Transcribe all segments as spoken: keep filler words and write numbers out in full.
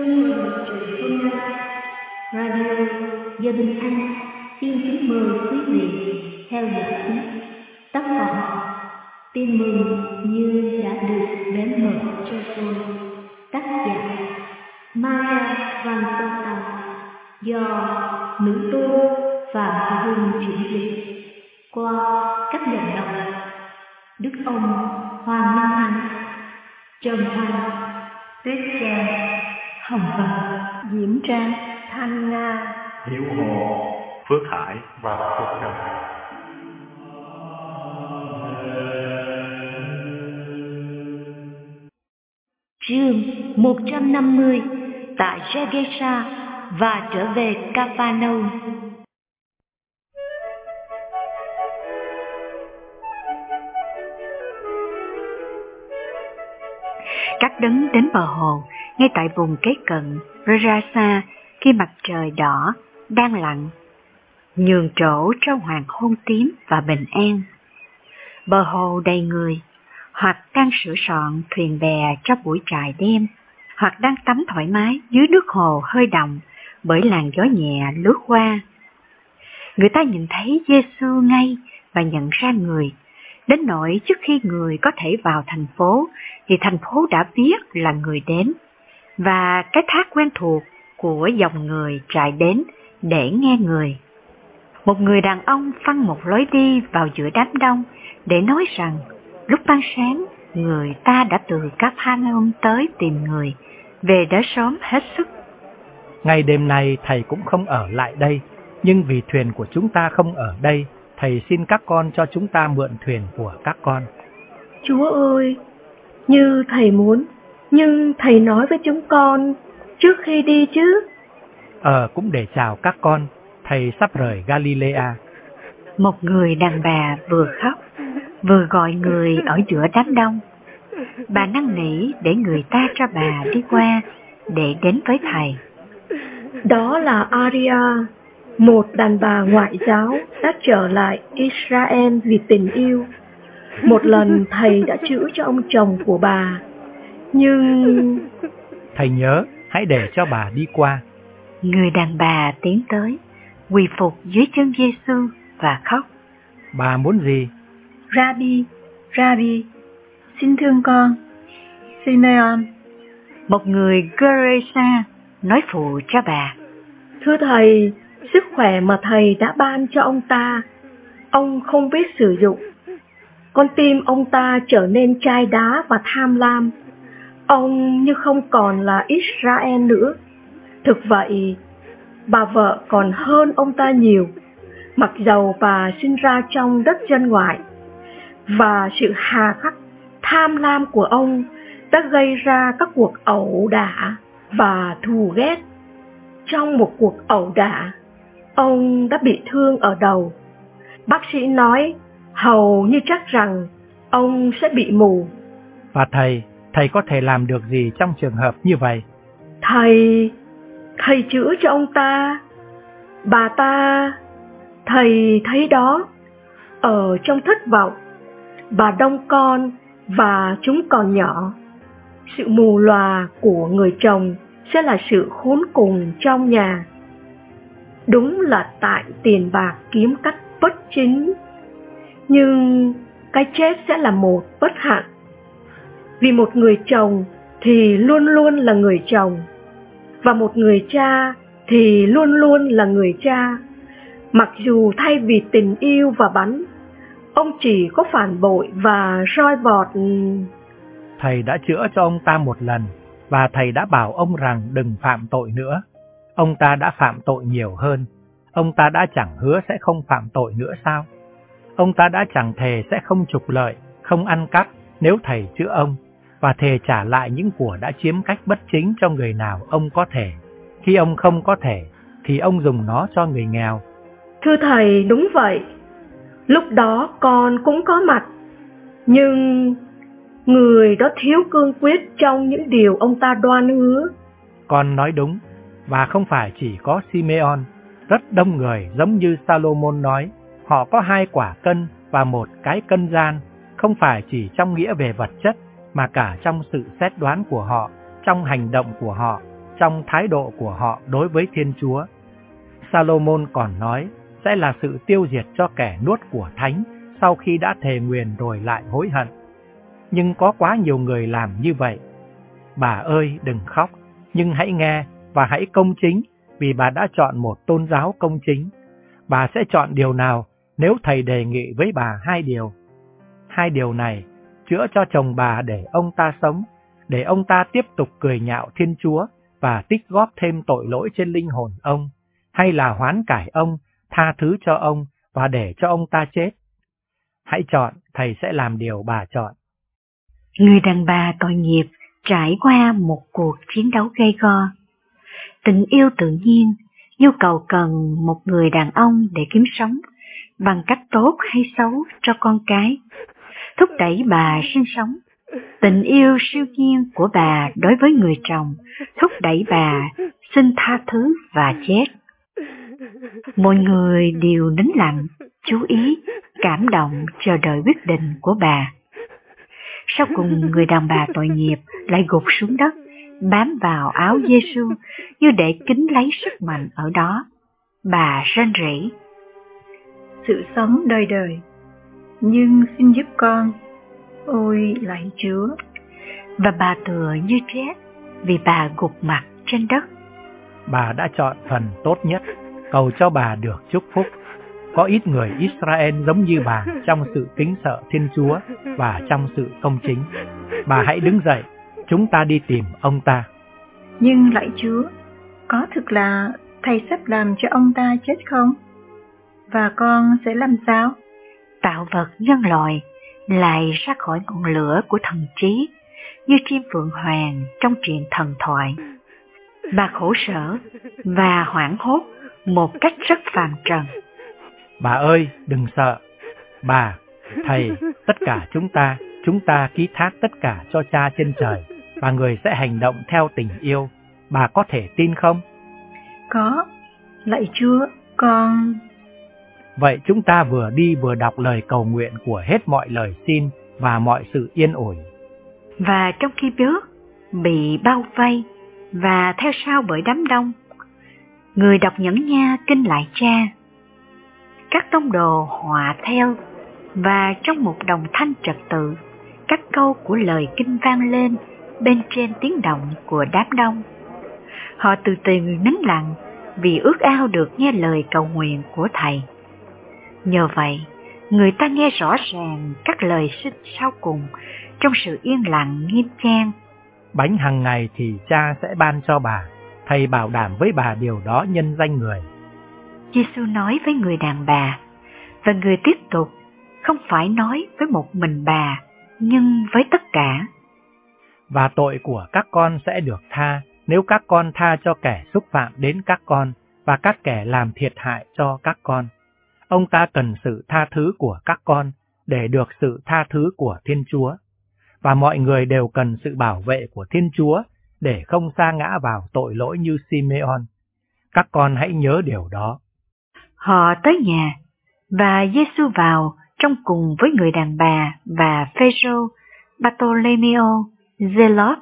Chương trình truyền hôm nay, Radio Gia Đình Anh xin kính mời quý vị theo dõi tiếp tác phẩm Tin mừng như đã được đến mở cho tôi, tác giả Maria Van Tota, do nữ tu Phạm Hùng chuyển dịch qua các giọng đọc Đức ông Hoàng Minh Anh, Trần Thanh, Tuyết Trang, Hồng Vân, Diễm Trang, Thanh Nga, Hiếu Hồ, Phước Hải và Phước Trần. Chương một trăm năm mươi tại Gergesa và trở về Capernaum. Các đấng đến bờ hồ, ngay tại vùng kế cận Gergesa, khi mặt trời đỏ đang lặn, nhường chỗ cho hoàng hôn tím và bình an. Bờ hồ đầy người, hoặc đang sửa soạn thuyền bè cho buổi trại đêm, hoặc đang tắm thoải mái dưới nước hồ hơi động bởi làn gió nhẹ lướt qua. Người ta nhìn thấy Giê-xu ngay và nhận ra người, đến nỗi trước khi người có thể vào thành phố thì thành phố đã biết là người đến, và cái thác quen thuộc của dòng người chạy đến để nghe người. Một người đàn ông phăng một lối đi vào giữa đám đông để nói rằng lúc ban sáng người ta đã từ Capernaum tới tìm người, về đã sớm hết sức. Ngay đêm nay thầy cũng không ở lại đây, nhưng vì thuyền của chúng ta không ở đây, thầy xin các con cho chúng ta mượn thuyền của các con. Chúa ơi, như thầy muốn, nhưng thầy nói với chúng con trước khi đi chứ. Ờ, cũng để chào các con, thầy sắp rời Galilea. Một người đàn bà vừa khóc, vừa gọi người ở giữa đám đông. Bà năn nỉ để người ta cho bà đi qua để đến với thầy. Đó là Aria, một đàn bà ngoại giáo đã trở lại Israel vì tình yêu. Một lần thầy đã chữa cho ông chồng của bà, nhưng... Thầy nhớ, hãy để cho bà đi qua. Người đàn bà tiến tới, quỳ phục dưới chân Giê-xu và khóc. Bà muốn gì? Rabbi, Rabbi, xin thương con. Simeon, một người Gergesa, nói phụ cho bà. Thưa thầy, sức khỏe mà thầy đã ban cho ông ta, ông không biết sử dụng. Con tim ông ta trở nên chai đá và tham lam. Ông như không còn là Israel nữa. Thực vậy, bà vợ còn hơn ông ta nhiều, mặc dầu bà sinh ra trong đất dân ngoại. Và sự hà khắc, tham lam của ông đã gây ra các cuộc ẩu đả và thù ghét. Trong một cuộc ẩu đả, ông đã bị thương ở đầu. Bác sĩ nói hầu như chắc rằng ông sẽ bị mù. Và thầy, thầy có thể làm được gì trong trường hợp như vậy? Thầy, thầy chữa cho ông ta. Bà ta, thầy thấy đó, ở trong thất vọng, bà đông con và chúng còn nhỏ. Sự mù lòa của người chồng sẽ là sự khốn cùng trong nhà. Đúng là tại tiền bạc kiếm cách bất chính, nhưng cái chết sẽ là một bất hạnh. Vì một người chồng thì luôn luôn là người chồng, và một người cha thì luôn luôn là người cha. Mặc dù thay vì tình yêu và bắn, ông chỉ có phản bội và roi vọt. Thầy đã chữa cho ông ta một lần, và thầy đã bảo ông rằng đừng phạm tội nữa. Ông ta đã phạm tội nhiều hơn. Ông ta đã chẳng hứa sẽ không phạm tội nữa sao? Ông ta đã chẳng thề sẽ không trục lợi, không ăn cắp nếu thầy chữa ông, và thề trả lại những của đã chiếm cách bất chính cho người nào ông có thể. Khi ông không có thể, thì ông dùng nó cho người nghèo. Thưa thầy, đúng vậy. Lúc đó con cũng có mặt, nhưng người đó thiếu cương quyết trong những điều ông ta đoan hứa. Con nói đúng, và không phải chỉ có Simeon. Rất đông người giống như Salomon nói, họ có hai quả cân và một cái cân gian, không phải chỉ trong nghĩa về vật chất, mà cả trong sự xét đoán của họ, trong hành động của họ, trong thái độ của họ đối với Thiên Chúa. Salomon còn nói sẽ là sự tiêu diệt cho kẻ nuốt của thánh sau khi đã thề nguyền rồi lại hối hận. Nhưng có quá nhiều người làm như vậy. Bà ơi, đừng khóc, nhưng hãy nghe và hãy công chính, vì bà đã chọn một tôn giáo công chính. Bà sẽ chọn điều nào nếu thầy đề nghị với bà hai điều? Hai điều này: chữa cho chồng bà để ông ta sống, để ông ta tiếp tục cười nhạo Thiên Chúa và tích góp thêm tội lỗi trên linh hồn ông, hay là hoán cải ông, tha thứ cho ông và để cho ông ta chết? Hãy chọn, thầy sẽ làm điều bà chọn. Người đàn bà tội nghiệp trải qua một cuộc chiến đấu gay go. Tình yêu tự nhiên, nhu cầu cần một người đàn ông để kiếm sống, bằng cách tốt hay xấu cho con cái, thúc đẩy bà sinh sống. Tình yêu siêu nhiên của bà đối với người chồng thúc đẩy bà xin tha thứ và chết. Mọi người đều nín lặng, chú ý, cảm động chờ đợi quyết định của bà. Sau cùng người đàn bà tội nghiệp lại gục xuống đất, bám vào áo Giê-xu như để kính lấy sức mạnh ở đó. Bà rên rỉ: Sự sống đời đời, nhưng xin giúp con, ôi lạy Chúa. Và bà tựa như chết vì bà gục mặt trên đất. Bà đã chọn phần tốt nhất, cầu cho bà được chúc phúc. Có ít người Israel giống như bà trong sự kính sợ Thiên Chúa và trong sự công chính. Bà hãy đứng dậy, chúng ta đi tìm ông ta. Nhưng lạy Chúa, có thực là thầy sắp làm cho ông ta chết không? Và con sẽ làm sao? Tạo vật nhân loại lại ra khỏi ngọn lửa của thần trí, như chim phượng hoàng trong truyện thần thoại. Bà khổ sở và hoảng hốt một cách rất phàm trần. Bà ơi, đừng sợ. Bà, thầy, tất cả chúng ta, chúng ta ký thác tất cả cho Cha trên trời, và người sẽ hành động theo tình yêu. Bà có thể tin không? Có, lạy Chúa, con... Vậy chúng ta vừa đi vừa đọc lời cầu nguyện của hết mọi lời xin và mọi sự yên ủi. Và trong khi bước, bị bao vây và theo sau bởi đám đông, người đọc nhẫn nha kinh lại Cha. Các tông đồ họa theo, và trong một đồng thanh trật tự, các câu của lời kinh vang lên bên trên tiếng động của đám đông. Họ từ từ nín lặng vì ước ao được nghe lời cầu nguyện của thầy. Nhờ vậy, người ta nghe rõ ràng các lời xin sau cùng trong sự yên lặng nghiêm trang. Bánh hàng ngày thì Cha sẽ ban cho bà, thầy bảo đảm với bà điều đó nhân danh người. Giê-xu nói với người đàn bà, và người tiếp tục không phải nói với một mình bà, nhưng với tất cả. Và tội của các con sẽ được tha nếu các con tha cho kẻ xúc phạm đến các con và các kẻ làm thiệt hại cho các con. Ông ta cần sự tha thứ của các con để được sự tha thứ của Thiên Chúa. Và mọi người đều cần sự bảo vệ của Thiên Chúa để không sa ngã vào tội lỗi như Simeon. Các con hãy nhớ điều đó. Họ tới nhà, và Giê-xu vào trong cùng với người đàn bà và Phêrô, Bartolomeo, Giê-lót.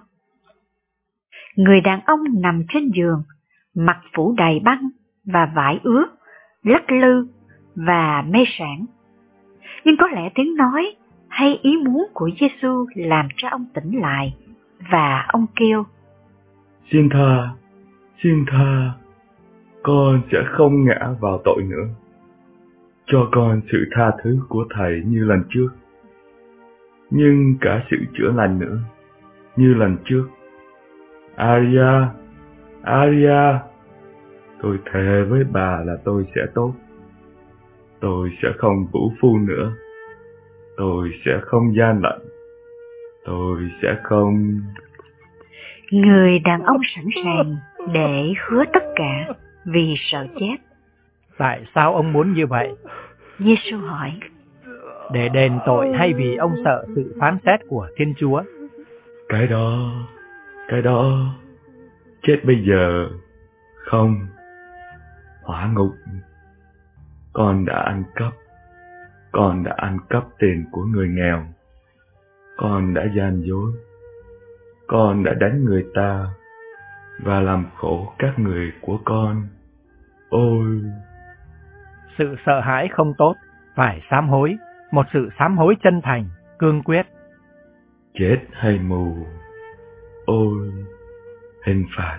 Người đàn ông nằm trên giường, mặt phủ đầy băng và vải ướt, lắc lư và mê sảng. Nhưng có lẽ tiếng nói hay ý muốn của Giê-xu làm cho ông tỉnh lại, và ông kêu: Xin tha, xin tha, con sẽ không ngã vào tội nữa. Cho con sự tha thứ của Thầy như lần trước, nhưng cả sự chữa lành nữa, như lần trước. Aria, Aria, tôi thề với bà là tôi sẽ tốt. Tôi sẽ không vũ phu nữa. Tôi sẽ không gian lận. Tôi sẽ không... Người đàn ông sẵn sàng để hứa tất cả vì sợ chết. Tại sao ông muốn như vậy? Giê-xu hỏi. Để đền tội hay vì ông sợ sự phán xét của Thiên Chúa? Cái đó, cái đó, chết bây giờ, không, hỏa ngục. Con đã ăn cắp, con đã ăn cắp tiền của người nghèo, con đã gian dối, con đã đánh người ta, và làm khổ các người của con. Ôi! Sự sợ hãi không tốt, phải sám hối, một sự sám hối chân thành, cương quyết. Chết hay mù? Ôi! Hình phạt!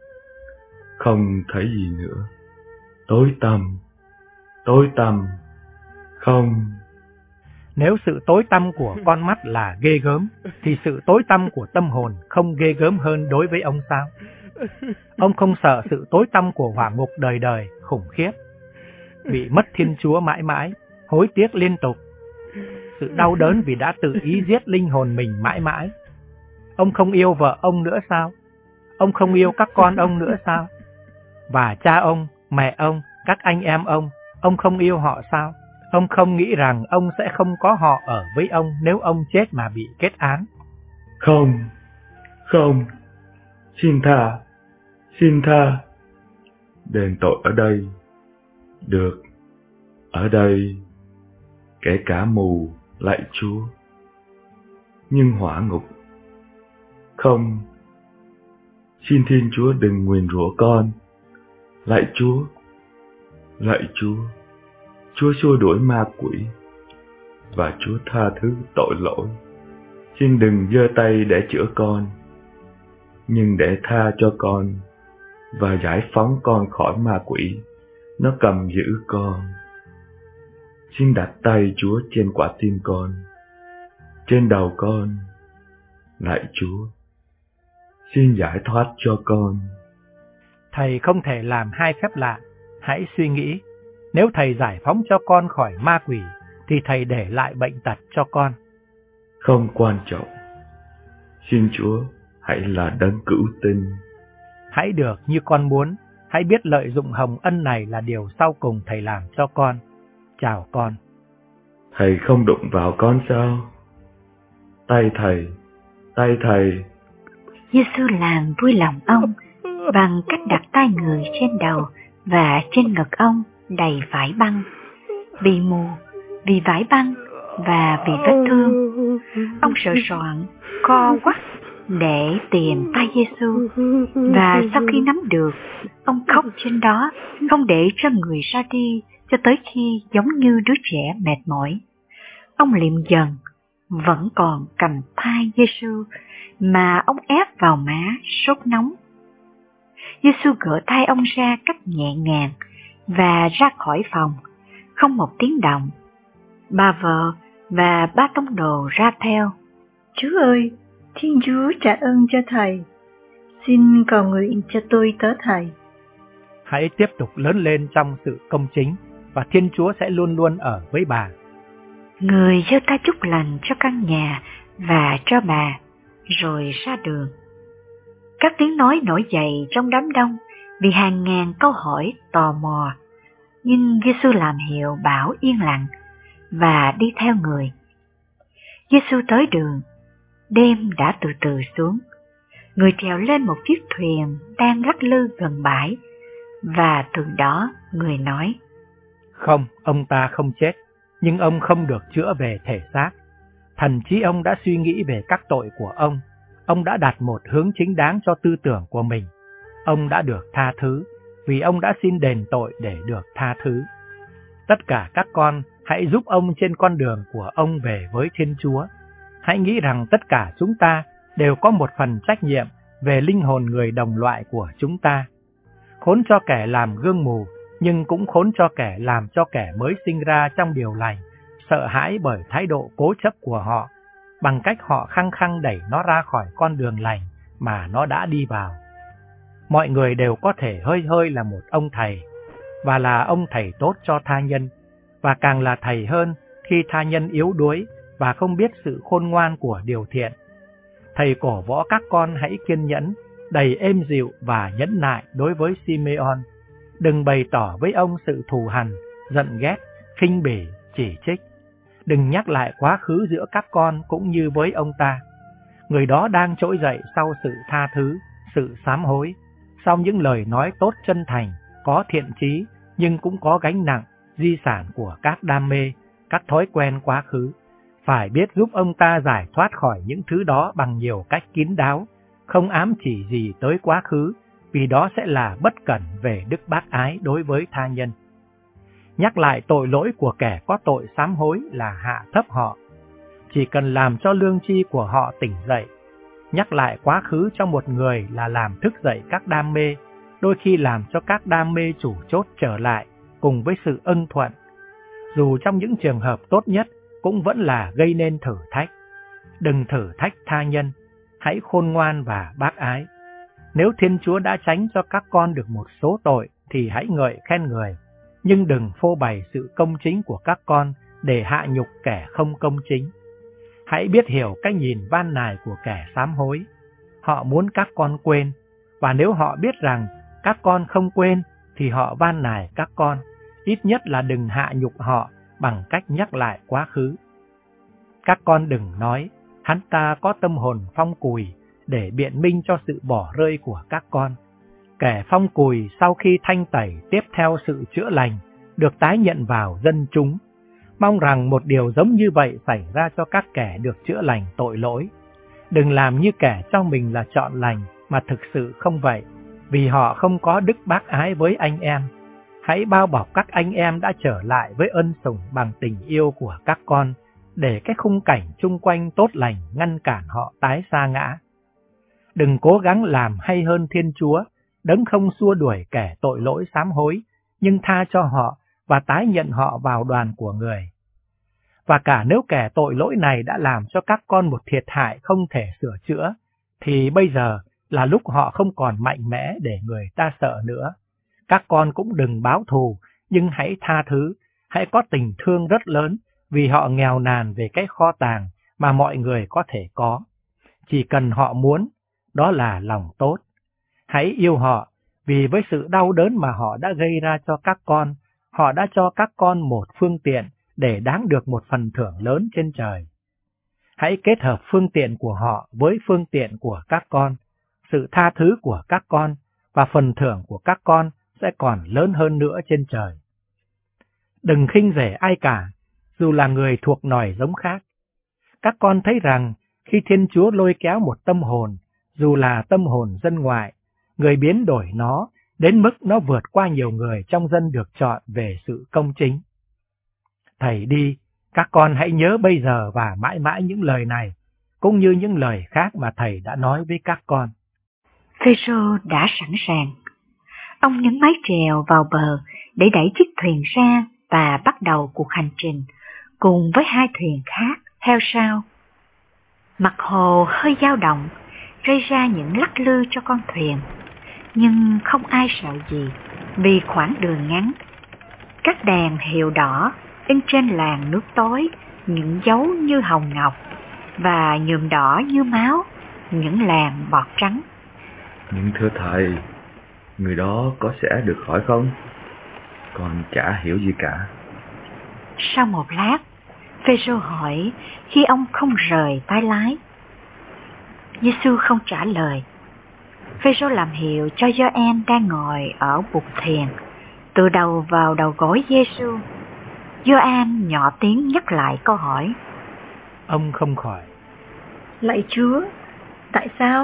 Không thấy gì nữa. Tối tăm! Tối tăm! Không! Nếu sự tối tăm của con mắt là ghê gớm, thì sự tối tăm của tâm hồn không ghê gớm hơn đối với ông sao? Ông không sợ sự tối tăm của hỏa ngục đời đời khủng khiếp, bị mất Thiên Chúa mãi mãi, hối tiếc liên tục, sự đau đớn vì đã tự ý giết linh hồn mình mãi mãi. Ông không yêu vợ ông nữa sao? Ông không yêu các con ông nữa sao? Và cha ông, mẹ ông, các anh em ông, ông không yêu họ sao? Ông không nghĩ rằng ông sẽ không có họ ở với ông nếu ông chết mà bị kết án. Không, không, xin tha, xin tha. Đền tội ở đây, được, ở đây, kể cả mù, lạy Chúa. Nhưng hỏa ngục, không, xin Thiên Chúa đừng nguyền rủa con. Lạy Chúa, lạy Chúa, Chúa xua đuổi ma quỷ, và Chúa tha thứ tội lỗi. Xin đừng giơ tay để chữa con, nhưng để tha cho con và giải phóng con khỏi ma quỷ, nó cầm giữ con. Xin đặt tay Chúa trên quả tim con, trên đầu con. Lạy Chúa, xin giải thoát cho con. Thầy không thể làm hai phép lạ. Hãy suy nghĩ, nếu thầy giải phóng cho con khỏi ma quỷ, thì thầy để lại bệnh tật cho con. Không quan trọng. Xin Chúa, hãy là đấng cữu tinh. Hãy được như con muốn. Hãy biết lợi dụng hồng ân này là điều sau cùng thầy làm cho con. Chào con. Thầy không đụng vào con sao? Tay thầy, tay thầy. Giê-xu làm vui lòng ông bằng cách đặt tay người trên đầu và trên ngực ông đầy vải băng. Vì mù, vì vải băng và vì vết thương, ông sợ soạn, co quắp để tìm tay Giê-xu, và sau khi nắm được, ông khóc trên đó, không để cho người ra đi cho tới khi giống như đứa trẻ mệt mỏi. Ông liệm dần, vẫn còn cầm tay Giê-xu mà ông ép vào má sốt nóng. Giê-xu gỡ tay ông ra cách nhẹ nhàng và ra khỏi phòng, không một tiếng động. Bà vợ và ba tông đồ ra theo. Chúa ơi, Thiên Chúa trả ơn cho thầy. Xin cầu nguyện cho tôi tớ thầy. Hãy tiếp tục lớn lên trong sự công chính, và Thiên Chúa sẽ luôn luôn ở với bà. Người giơ tay chúc lành cho căn nhà và cho bà, rồi ra đường. Các tiếng nói nổi dậy trong đám đông vì hàng ngàn câu hỏi tò mò, nhưng Giê-xu làm hiệu bảo yên lặng và đi theo người. Giê-xu tới đường, đêm đã từ từ xuống. Người trèo lên một chiếc thuyền đang lắc lư gần bãi, và từ đó người nói: Không, ông ta không chết, nhưng ông không được chữa về thể xác. Thần trí ông đã suy nghĩ về các tội của ông. Ông đã đặt một hướng chính đáng cho tư tưởng của mình. Ông đã được tha thứ, vì ông đã xin đền tội để được tha thứ. Tất cả các con hãy giúp ông trên con đường của ông về với Thiên Chúa. Hãy nghĩ rằng tất cả chúng ta đều có một phần trách nhiệm về linh hồn người đồng loại của chúng ta. Khốn cho kẻ làm gương mù, nhưng cũng khốn cho kẻ làm cho kẻ mới sinh ra trong điều lành, sợ hãi bởi thái độ cố chấp của họ, bằng cách họ khăng khăng đẩy nó ra khỏi con đường lành mà nó đã đi vào. Mọi người đều có thể hơi hơi là một ông thầy, và là ông thầy tốt cho tha nhân, và càng là thầy hơn khi tha nhân yếu đuối và không biết sự khôn ngoan của điều thiện. Thầy cổ võ các con hãy kiên nhẫn, đầy êm dịu và nhẫn nại đối với Simeon. Đừng bày tỏ với ông sự thù hằn, giận ghét, khinh bỉ, chỉ trích. Đừng nhắc lại quá khứ giữa các con cũng như với ông ta. Người đó đang trỗi dậy sau sự tha thứ, sự sám hối, sau những lời nói tốt chân thành, có thiện chí, nhưng cũng có gánh nặng, di sản của các đam mê, các thói quen quá khứ. Phải biết giúp ông ta giải thoát khỏi những thứ đó bằng nhiều cách kín đáo, không ám chỉ gì tới quá khứ, vì đó sẽ là bất cẩn về đức bác ái đối với tha nhân. Nhắc lại tội lỗi của kẻ có tội sám hối là hạ thấp họ. Chỉ cần làm cho lương tri của họ tỉnh dậy. Nhắc lại quá khứ cho một người là làm thức dậy các đam mê, đôi khi làm cho các đam mê chủ chốt trở lại cùng với sự ưng thuận. Dù trong những trường hợp tốt nhất cũng vẫn là gây nên thử thách. Đừng thử thách tha nhân, hãy khôn ngoan và bác ái. Nếu Thiên Chúa đã tránh cho các con được một số tội thì hãy ngợi khen người, nhưng đừng phô bày sự công chính của các con để hạ nhục kẻ không công chính. Hãy biết hiểu cách nhìn van nài của kẻ sám hối. Họ muốn các con quên, và nếu họ biết rằng các con không quên thì họ van nài các con, ít nhất là đừng hạ nhục họ bằng cách nhắc lại quá khứ. Các con đừng nói, hắn ta có tâm hồn phong cùi, để biện minh cho sự bỏ rơi của các con. Kẻ phong cùi sau khi thanh tẩy tiếp theo sự chữa lành, được tái nhận vào dân chúng. Mong rằng một điều giống như vậy xảy ra cho các kẻ được chữa lành tội lỗi. Đừng làm như kẻ cho mình là chọn lành mà thực sự không vậy, vì họ không có đức bác ái với anh em. Hãy bao bọc các anh em đã trở lại với ân sủng bằng tình yêu của các con, để cái khung cảnh chung quanh tốt lành ngăn cản họ tái sa ngã. Đừng cố gắng làm hay hơn Thiên Chúa, đấng không xua đuổi kẻ tội lỗi sám hối, nhưng tha cho họ và tái nhận họ vào đoàn của người. Và cả nếu kẻ tội lỗi này đã làm cho các con một thiệt hại không thể sửa chữa, thì bây giờ là lúc họ không còn mạnh mẽ để người ta sợ nữa. Các con cũng đừng báo thù, nhưng hãy tha thứ, hãy có tình thương rất lớn, vì họ nghèo nàn về cái kho tàng mà mọi người có thể có. Chỉ cần họ muốn, đó là lòng tốt. Hãy yêu họ, vì với sự đau đớn mà họ đã gây ra cho các con, họ đã cho các con một phương tiện để đáng được một phần thưởng lớn trên trời. Hãy kết hợp phương tiện của họ với phương tiện của các con, sự tha thứ của các con, và phần thưởng của các con sẽ còn lớn hơn nữa trên trời. Đừng khinh rẻ ai cả, dù là người thuộc nòi giống khác. Các con thấy rằng khi Thiên Chúa lôi kéo một tâm hồn, dù là tâm hồn dân ngoại, người biến đổi nó đến mức nó vượt qua nhiều người trong dân được chọn về sự công chính. Thầy đi, các con hãy nhớ bây giờ và mãi mãi những lời này, cũng như những lời khác mà thầy đã nói với các con. Phêrô đã sẵn sàng. Ông nhấn mái chèo vào bờ để đẩy chiếc thuyền ra và bắt đầu cuộc hành trình, cùng với hai thuyền khác theo sau. Mặt hồ hơi dao động, gây ra những lắc lư cho con thuyền, nhưng không ai sợ gì vì khoảng đường ngắn. Các đèn hiệu đỏ in trên làn nước tối những dấu như hồng ngọc, và nhuộm đỏ như máu những làn bọt trắng. Nhưng thưa thầy, người đó có sẽ được khỏi không? Con chả hiểu gì cả. Sau một lát, Phêrô hỏi khi ông không rời tay lái. Giê-xu không trả lời. Phêrô làm hiệu cho Gioan đang ngồi ở bục thuyền, tựa đầu vào đầu gối Giê-xu. Gioan nhỏ tiếng nhắc lại câu hỏi. Ông không khỏi. Lạy Chúa, tại sao?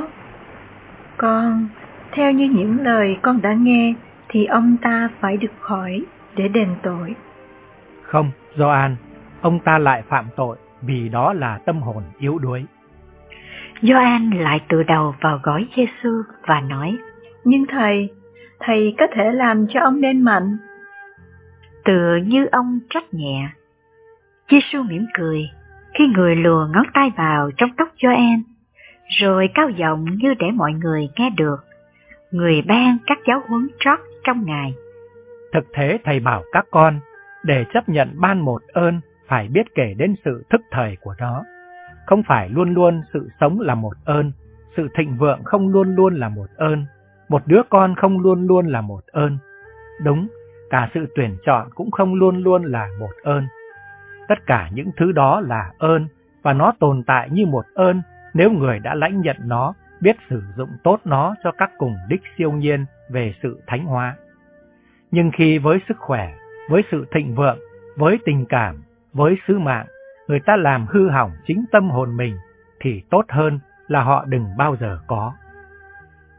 Con, theo như những lời con đã nghe, thì ông ta phải được khỏi để đền tội. Không, Gioan, ông ta lại phạm tội vì đó là tâm hồn yếu đuối. Gioan lại tựa đầu vào gối Giê-xu và nói. Nhưng thầy, thầy có thể làm cho ông nên mạnh. Tựa như ông trách nhẹ. Giê-xu mỉm cười khi người lùa ngón tay vào trong tóc Gioan, rồi cao giọng như để mọi người nghe được. Người ban các giáo huấn trót trong Ngài. Thực thế thầy bảo các con, để chấp nhận ban một ơn, phải biết kể đến sự thức thời của nó. Không phải luôn luôn sự sống là một ơn, sự thịnh vượng không luôn luôn là một ơn, một đứa con không luôn luôn là một ơn. Đúng, cả sự tuyển chọn cũng không luôn luôn là một ơn. Tất cả những thứ đó là ơn, và nó tồn tại như một ơn nếu người đã lãnh nhận nó, biết sử dụng tốt nó cho các cùng đích siêu nhiên về sự thánh hóa. Nhưng khi với sức khỏe, với sự thịnh vượng, với tình cảm, với sứ mạng, người ta làm hư hỏng chính tâm hồn mình, thì tốt hơn là họ đừng bao giờ có.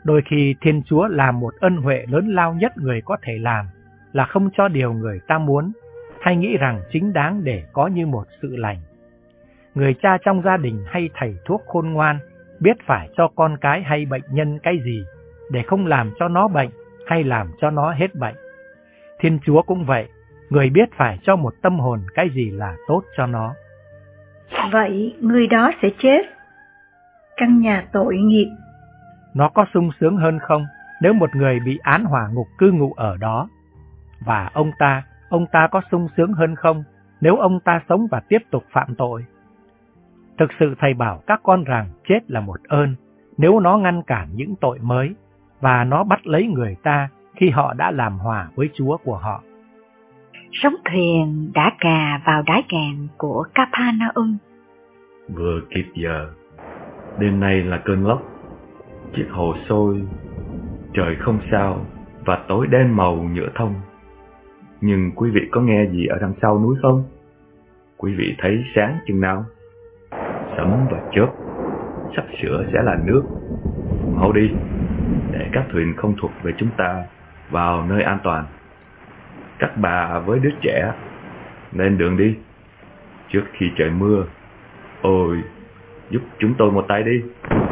Đôi khi Thiên Chúa làm một ân huệ lớn lao nhất người có thể làm là không cho điều người ta muốn hay nghĩ rằng chính đáng để có như một sự lành. Người cha trong gia đình hay thầy thuốc khôn ngoan biết phải cho con cái hay bệnh nhân cái gì để không làm cho nó bệnh hay làm cho nó hết bệnh. Thiên Chúa cũng vậy, người biết phải cho một tâm hồn cái gì là tốt cho nó. Vậy người đó sẽ chết. Căn nhà tội nghiệp. Nó có sung sướng hơn không nếu một người bị án hỏa ngục cư ngụ ở đó? Và ông ta, ông ta có sung sướng hơn không nếu ông ta sống và tiếp tục phạm tội? Thực sự thầy bảo các con rằng chết là một ơn nếu nó ngăn cản những tội mới và nó bắt lấy người ta khi họ đã làm hòa với Chúa của họ. Sóng thuyền đã cà vào đáy cạn của Capernaum. Vừa kịp giờ, đêm nay là cơn lốc, chiếc hồ sôi, trời không sao và tối đen màu nhựa thông. Nhưng quý vị có nghe gì ở đằng sau núi không? Quý vị thấy sáng chừng nào? Sấm và chớp, sắp sửa sẽ là nước. Mau đi, để các thuyền không thuộc về chúng ta vào nơi an toàn. Các bà với đứa trẻ, lên đường đi, trước khi trời mưa. Ôi, giúp chúng tôi một tay đi.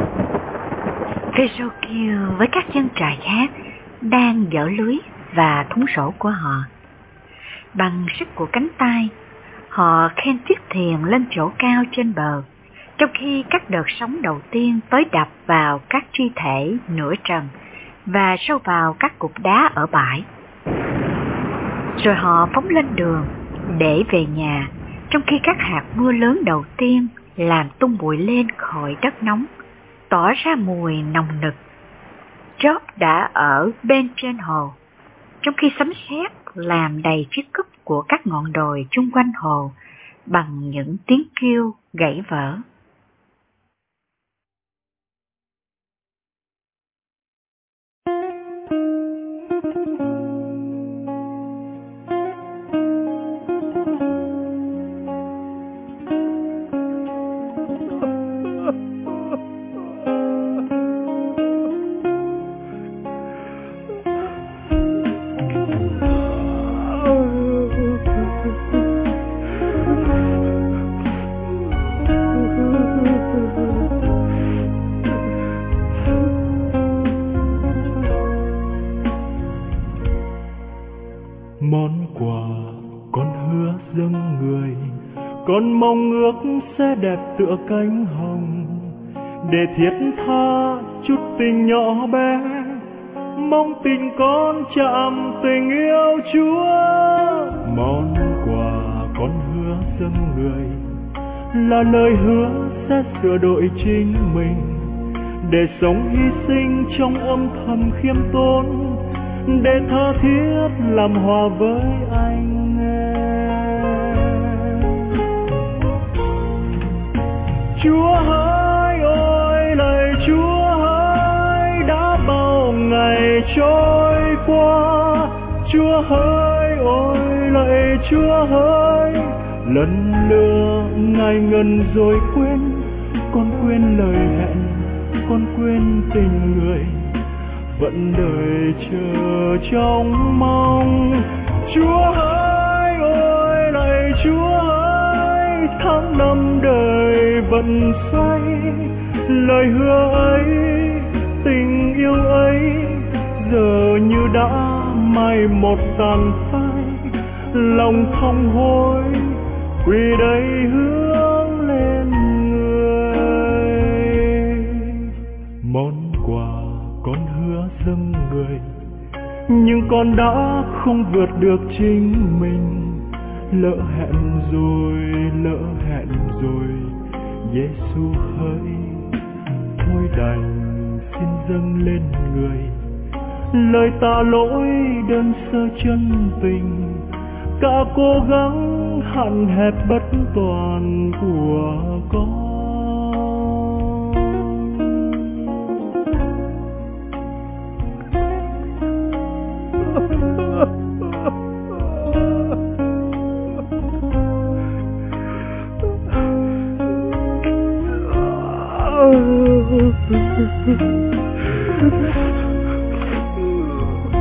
Phêrô kêu với các dân trại khác đang dỡ lưới và thúng sổ của họ. Bằng sức của cánh tay, họ khen chiếc thuyền lên chỗ cao trên bờ, trong khi các đợt sóng đầu tiên tới đập vào các thi thể nửa trần và sâu vào các cục đá ở bãi. Rồi họ phóng lên đường để về nhà, trong khi các hạt mưa lớn đầu tiên làm tung bụi lên khỏi đất nóng, tỏ ra mùi nồng nực. Job đã ở bên trên hồ, trong khi sấm sét làm đầy chiếc cúp của các ngọn đồi chung quanh hồ bằng những tiếng kêu gãy vỡ. Món quà con hứa dâng người, con mong ước sẽ đẹp tựa cánh hồng, để thiết tha chút tình nhỏ bé, mong tình con chạm tình yêu Chúa. Món quà con hứa dâng người là lời hứa sẽ sửa đổi chính mình, để sống hy sinh trong âm thầm khiêm tốn, để tha thiết làm hòa với anh em. Chúa hỡi ôi lạy Chúa hỡi, đã bao ngày trôi qua. Chúa hỡi ôi lạy Chúa hỡi, lần lừa ngài ngần rồi quên. Con quên lời hẹn, con quên tình người, vẫn đợi chờ trong mong. Chúa hỡi ôi lạy Chúa hỡi, tháng năm đời vẫn xoay. Lời hứa ấy, tình yêu ấy, giờ như đã mai một tàn phai. Lòng thông hối quỳ đây hướng lên người. Món quà con hứa dâng người, nhưng con đã không vượt được chính mình. Lỡ hẹn rồi, lỡ hẹn rồi, Giêsu hỡi, thôi đành xin dâng lên người. Lời tạ lỗi đơn sơ chân tình, cả cố gắng hạn hẹp bất toàn của con.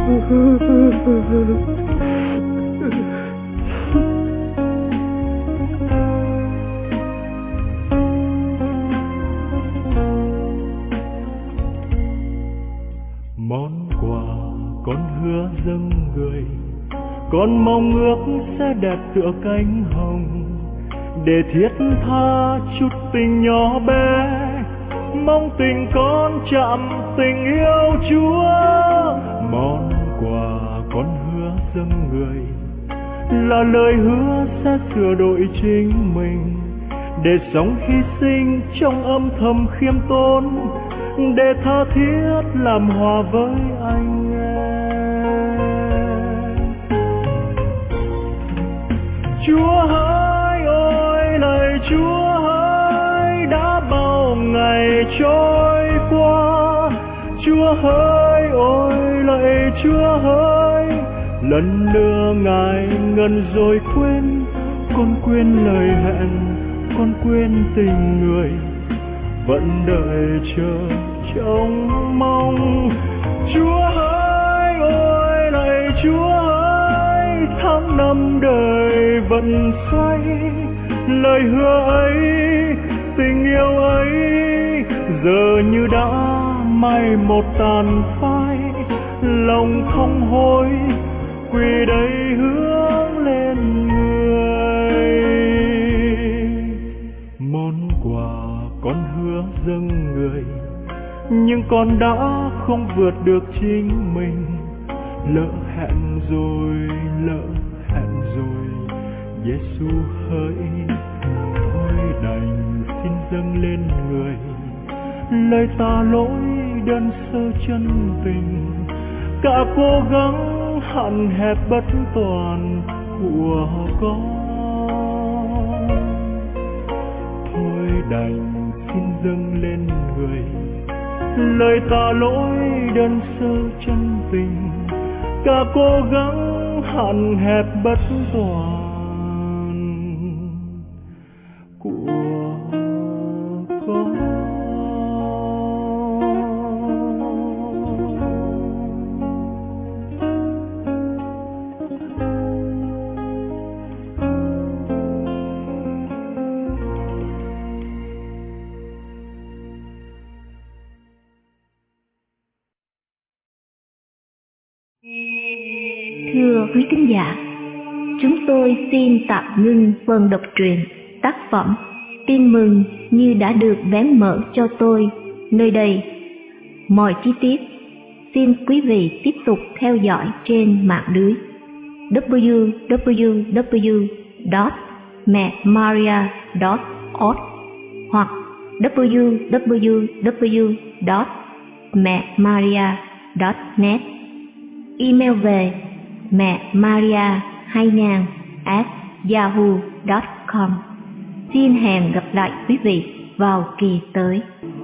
Món quà con hứa dâng người, con mong ước sẽ đẹp tựa cánh hồng, để thiết tha chút tình nhỏ bé, mong tình con chạm tình yêu Chúa. Món quà con hứa dâng người là lời hứa sẽ sửa đổi chính mình, để sống hy sinh trong âm thầm khiêm tốn, để tha thiết làm hòa với anh em. Chúa hỡi ôi lạy Chúa hỡi, đã bao ngày trôi qua. Chúa hỡi ôi lạy Chúa hỡi, lần nữa Ngài ngần rồi quên. Con quên lời hẹn, con quên tình người, vẫn đợi chờ trông mong. Chúa hỡi ôi lạy Chúa hỡi, tháng năm đời vẫn xoay. Lời hứa ấy, tình yêu ấy, giờ như đã mai một tàn phai. Lòng không hối, quỳ đây hướng lên người. Món quà con hứa dâng người, nhưng con đã không vượt được chính mình. Lỡ hẹn rồi, lỡ hẹn rồi, Giêsu hỡi, thôi đành xin dâng lên người. Lời ta lỗi đơn sơ chân tình, cả cố gắng hạn hẹp bất toàn của con. Thôi đành xin dâng lên người, lời ta lỗi đơn sơ chân tình, cả cố gắng hạn hẹp bất toàn của con. Thưa quý thính giả, chúng tôi xin tạm ngưng phần đọc truyện tác phẩm Tin mừng như đã được vén mở cho tôi nơi đây. Mọi chi tiết xin quý vị tiếp tục theo dõi trên mạng lưới w w w chấm mẹ maria chấm org hoặc w w w chấm mẹ maria chấm net. Email về mẹ maria hai nghìn at yahoo chấm com. Xin hẹn gặp lại quý vị vào kỳ tới.